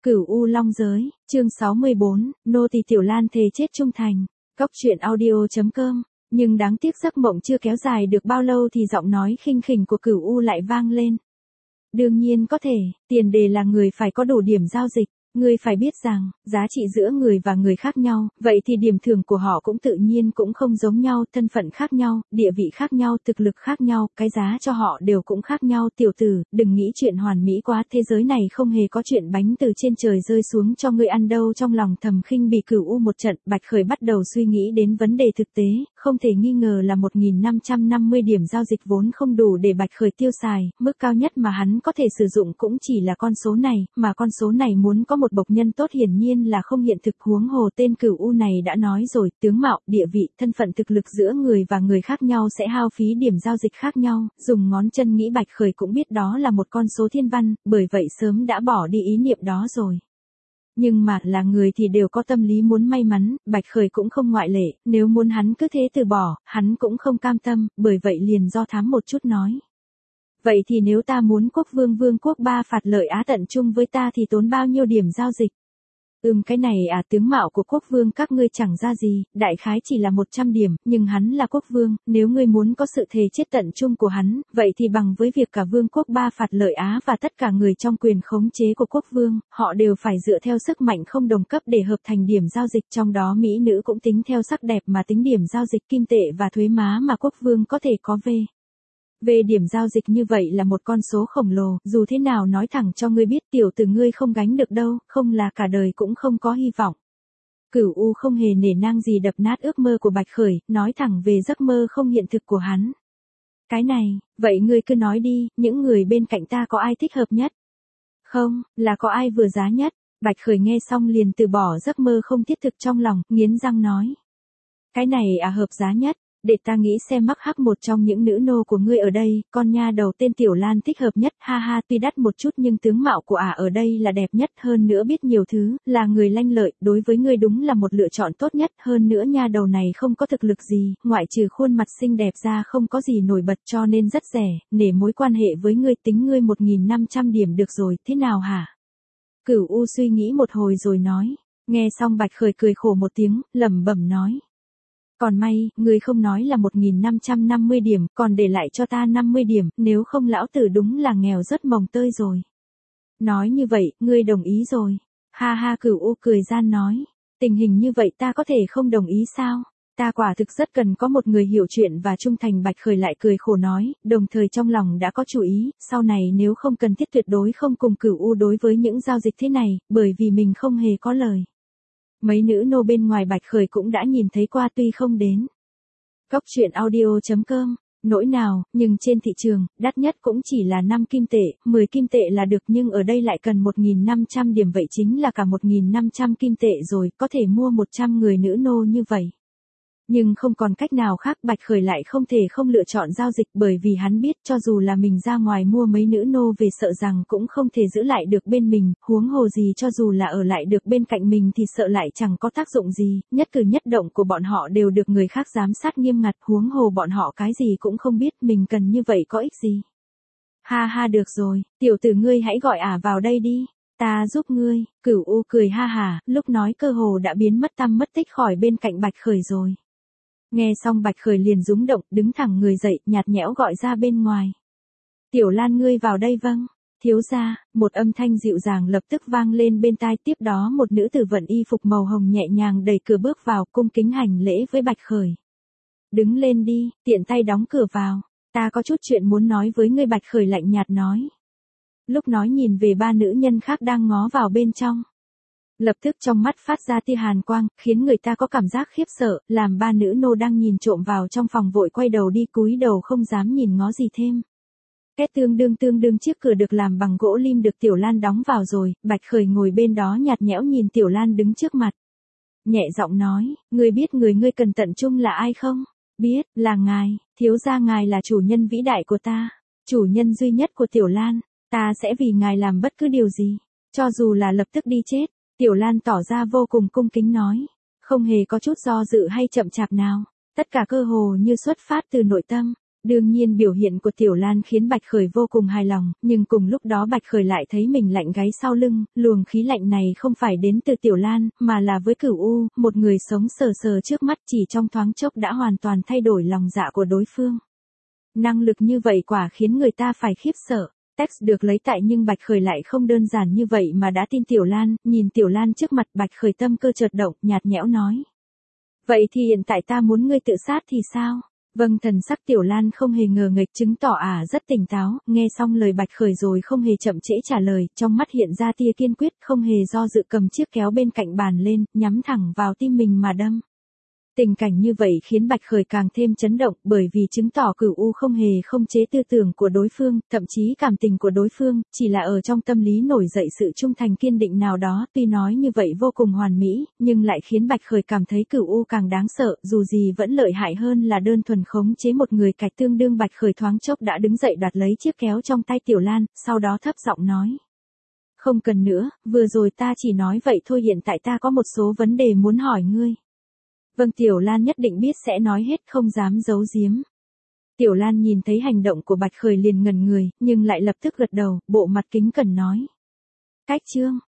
Cửu U Long Giới, chương 64, nô tỳ Tiểu Lan thề chết trung thành. Cóc truyện audio.com. Nhưng đáng tiếc giấc mộng chưa kéo dài được bao lâu thì giọng nói khinh khỉnh của Cửu U lại vang lên. Đương nhiên có thể, tiền đề là người phải có đủ điểm giao dịch. Ngươi phải biết rằng, giá trị giữa người và người khác nhau, vậy thì điểm thưởng của họ cũng tự nhiên cũng không giống nhau, thân phận khác nhau, địa vị khác nhau, thực lực khác nhau, cái giá cho họ đều cũng khác nhau. Tiểu tử, đừng nghĩ chuyện hoàn mỹ quá, thế giới này không hề có chuyện bánh từ trên trời rơi xuống cho ngươi ăn đâu. Trong lòng thầm khinh bỉ Cửu U một trận, Bạch Khởi bắt đầu suy nghĩ đến vấn đề thực tế, không thể nghi ngờ là 1550 điểm giao dịch vốn không đủ để Bạch Khởi tiêu xài, mức cao nhất mà hắn có thể sử dụng cũng chỉ là con số này, mà con số này muốn có một bộc nhân tốt hiển nhiên là không hiện thực. Huống hồ tên Cửu U này đã nói rồi, tướng mạo, địa vị, thân phận, thực lực giữa người và người khác nhau sẽ hao phí điểm giao dịch khác nhau, dùng ngón chân nghĩ Bạch Khởi cũng biết đó là một con số thiên văn, bởi vậy sớm đã bỏ đi ý niệm đó rồi. Nhưng mà là người thì đều có tâm lý muốn may mắn, Bạch Khởi cũng không ngoại lệ, nếu muốn hắn cứ thế từ bỏ, hắn cũng không cam tâm, bởi vậy liền do thám một chút nói. Vậy thì nếu ta muốn quốc vương vương quốc ba phạt lợi Á tận chung với ta thì tốn bao nhiêu điểm giao dịch? Cái này tướng mạo của quốc vương các ngươi chẳng ra gì, đại khái chỉ là 100 điểm, nhưng hắn là quốc vương, nếu ngươi muốn có sự thề chết tận chung của hắn, vậy thì bằng với việc cả vương quốc ba phạt lợi Á và tất cả người trong quyền khống chế của quốc vương, họ đều phải dựa theo sức mạnh không đồng cấp để hợp thành điểm giao dịch, trong đó mỹ nữ cũng tính theo sắc đẹp mà tính điểm giao dịch, kim tệ và thuế má mà quốc vương có thể có về điểm giao dịch như vậy là một con số khổng lồ, dù thế nào nói thẳng cho ngươi biết tiểu tử ngươi không gánh được đâu, không là cả đời cũng không có hy vọng. Cửu U không hề nể nang gì đập nát ước mơ của Bạch Khởi, nói thẳng về giấc mơ không hiện thực của hắn. Cái này, vậy ngươi cứ nói đi, những người bên cạnh ta có ai thích hợp nhất? Không, là có ai vừa giá nhất? Bạch Khởi nghe xong liền từ bỏ giấc mơ không thiết thực trong lòng, nghiến răng nói. Cái này hợp giá nhất. Để ta nghĩ xem, mắc hắc một trong những nữ nô của ngươi ở đây, con nha đầu tên Tiểu Lan thích hợp nhất, ha ha, tuy đắt một chút nhưng tướng mạo của ở đây là đẹp nhất, hơn nữa biết nhiều thứ, là người lanh lợi, đối với ngươi đúng là một lựa chọn tốt nhất, hơn nữa nha đầu này không có thực lực gì, ngoại trừ khuôn mặt xinh đẹp ra không có gì nổi bật cho nên rất rẻ, nể mối quan hệ với ngươi tính ngươi 1500 điểm được rồi, thế nào hả? Cửu U suy nghĩ một hồi rồi nói, nghe xong Bạch Khởi cười khổ một tiếng, lẩm bẩm nói. Còn may, ngươi không nói là 1550 điểm, còn để lại cho ta 50 điểm, nếu không lão tử đúng là nghèo rất mồng tơi rồi. Nói như vậy, ngươi đồng ý rồi. Ha ha, Cửu U cười gian nói. Tình hình như vậy ta có thể không đồng ý sao? Ta quả thực rất cần có một người hiểu chuyện và trung thành. Bạch Khởi lại cười khổ nói, đồng thời trong lòng đã có chủ ý, sau này nếu không cần thiết tuyệt đối không cùng Cửu U đối với những giao dịch thế này, bởi vì mình không hề có lời. Mấy nữ nô bên ngoài Bạch Khởi cũng đã nhìn thấy qua tuy không đến. Cóc truyện audio.com, nỗi nào, nhưng trên thị trường, đắt nhất cũng chỉ là 5 kim tệ, 10 kim tệ là được, nhưng ở đây lại cần 1500 điểm, vậy chính là cả 1500 kim tệ rồi, có thể mua 100 người nữ nô như vậy. Nhưng không còn cách nào khác, Bạch Khởi lại không thể không lựa chọn giao dịch, bởi vì hắn biết cho dù là mình ra ngoài mua mấy nữ nô về sợ rằng cũng không thể giữ lại được bên mình, huống hồ gì cho dù là ở lại được bên cạnh mình thì sợ lại chẳng có tác dụng gì, nhất cử nhất động của bọn họ đều được người khác giám sát nghiêm ngặt, huống hồ bọn họ cái gì cũng không biết, mình cần như vậy có ích gì. Ha ha, được rồi, tiểu tử ngươi hãy gọi vào đây đi. Ta giúp ngươi. Cửu U cười ha hả, lúc nói cơ hồ đã biến mất tăm mất tích khỏi bên cạnh Bạch Khởi rồi. Nghe xong Bạch Khởi liền rúng động, đứng thẳng người dậy, nhạt nhẽo gọi ra bên ngoài. Tiểu Lan ngươi vào đây. Vâng. Thiếu gia, một âm thanh dịu dàng lập tức vang lên bên tai, tiếp đó một nữ tử vận y phục màu hồng nhẹ nhàng đẩy cửa bước vào, cung kính hành lễ với Bạch Khởi. Đứng lên đi, tiện tay đóng cửa vào. Ta có chút chuyện muốn nói với ngươi. Bạch Khởi lạnh nhạt nói. Lúc nói nhìn về ba nữ nhân khác đang ngó vào bên trong. Lập tức trong mắt phát ra tia hàn quang, khiến người ta có cảm giác khiếp sợ, làm ba nữ nô đang nhìn trộm vào trong phòng vội quay đầu đi, cúi đầu không dám nhìn ngó gì thêm. Két tương đương chiếc cửa được làm bằng gỗ lim được Tiểu Lan đóng vào rồi, Bạch Khởi ngồi bên đó nhạt nhẽo nhìn Tiểu Lan đứng trước mặt. Nhẹ giọng nói, ngươi biết người ngươi cần tận chung là ai không? Biết, là ngài, thiếu gia ngài là chủ nhân vĩ đại của ta, chủ nhân duy nhất của Tiểu Lan, ta sẽ vì ngài làm bất cứ điều gì, cho dù là lập tức đi chết. Tiểu Lan tỏ ra vô cùng cung kính nói, không hề có chút do dự hay chậm chạp nào, tất cả cơ hồ như xuất phát từ nội tâm. Đương nhiên biểu hiện của Tiểu Lan khiến Bạch Khởi vô cùng hài lòng, nhưng cùng lúc đó Bạch Khởi lại thấy mình lạnh gáy sau lưng, luồng khí lạnh này không phải đến từ Tiểu Lan, mà là với Cửu U, một người sống sờ sờ trước mắt chỉ trong thoáng chốc đã hoàn toàn thay đổi lòng dạ của đối phương. Năng lực như vậy quả khiến người ta phải khiếp sợ. Text được lấy tại nhưng Bạch Khởi lại không đơn giản như vậy mà đã tin Tiểu Lan, nhìn Tiểu Lan trước mặt Bạch Khởi tâm cơ chợt động, nhạt nhẽo nói. Vậy thì hiện tại ta muốn ngươi tự sát thì sao? Vâng, thần sắc Tiểu Lan không hề ngờ nghệch, chứng tỏ rất tỉnh táo, nghe xong lời Bạch Khởi rồi không hề chậm trễ trả lời, trong mắt hiện ra tia kiên quyết, không hề do dự cầm chiếc kéo bên cạnh bàn lên, nhắm thẳng vào tim mình mà đâm. Tình cảnh như vậy khiến Bạch Khởi càng thêm chấn động, bởi vì chứng tỏ Cửu U không hề không chế tư tưởng của đối phương, thậm chí cảm tình của đối phương, chỉ là ở trong tâm lý nổi dậy sự trung thành kiên định nào đó, tuy nói như vậy vô cùng hoàn mỹ, nhưng lại khiến Bạch Khởi cảm thấy Cửu U càng đáng sợ, dù gì vẫn lợi hại hơn là đơn thuần khống chế một người cạch. Tương đương Bạch Khởi thoáng chốc đã đứng dậy đoạt lấy chiếc kéo trong tay Tiểu Lan, sau đó thấp giọng nói. Không cần nữa, vừa rồi ta chỉ nói vậy thôi, hiện tại ta có một số vấn đề muốn hỏi ngươi. Vâng, Tiểu Lan nhất định biết sẽ nói hết, không dám giấu giếm. Tiểu Lan nhìn thấy hành động của Bạch Khởi liền ngẩn người, nhưng lại lập tức gật đầu, bộ mặt kính cẩn nói. Cách chương.